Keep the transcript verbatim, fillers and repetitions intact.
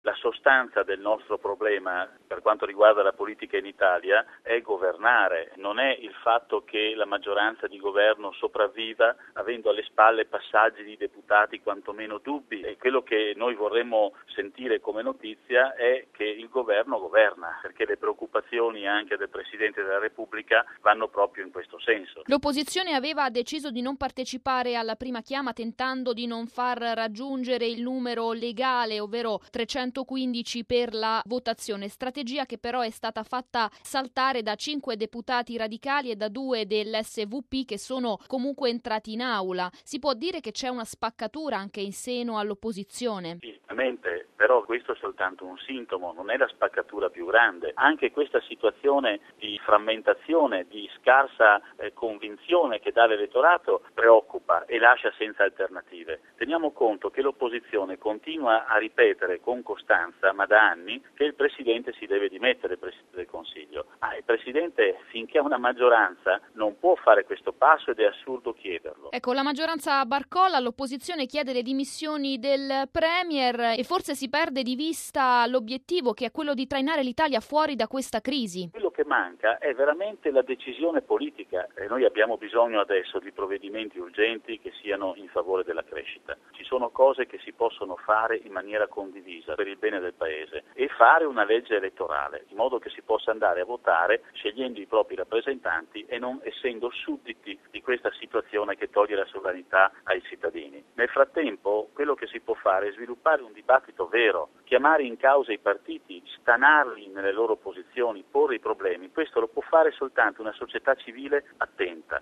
La sostanza del nostro problema per quanto riguarda la politica in Italia è governare, non è il fatto che la maggioranza di governo sopravviva avendo alle spalle passaggi di deputati quantomeno dubbi, e quello che noi vorremmo sentire come notizia è che il governo governa, perché le preoccupazioni anche del Presidente della Repubblica vanno proprio in questo senso. L'opposizione aveva deciso di non partecipare alla prima chiama tentando di non far raggiungere il numero legale, ovvero trecentoquindici per la votazione, strategia che però è stata fatta saltare da cinque deputati radicali e da due dell'S V P che sono comunque entrati in aula. Si può dire che c'è una spaccatura anche in seno all'opposizione? Sicuramente, però questo è soltanto un sintomo, non è la spaccatura più grande. Anche questa situazione di frammentazione, di scarsa eh, convinzione che dà l'elettorato preoccupa e lascia senza alternative. Teniamo conto che l'opposizione continua a ripetere con costanza, ma da anni, che il Presidente si deve dimettere, il Presidente del Consiglio. Ah, il Presidente, finché ha una maggioranza, non può fare questo passo ed è assurdo chiederlo. Ecco, la maggioranza barcolla, l'opposizione chiede le dimissioni del Premier e forse si perde di vista l'obiettivo che è quello di trainare l'Italia fuori da questa crisi. Quello che manca è veramente la decisione politica e noi abbiamo bisogno adesso di provvedimenti urgenti che siano in favore della crescita. Ci sono cose che si possono fare in maniera condivisa per il bene del Paese e fare una legge elettorale in modo che si possa andare a votare scegliendo i propri rappresentanti e non essendo sudditi di questa situazione che toglie la sovranità ai cittadini. Nel frattempo quello che si può fare è sviluppare un dibattito vero, chiamare in causa i partiti, stanarli nelle loro posizioni, porre i problemi. Questo lo può fare soltanto una società civile attenta.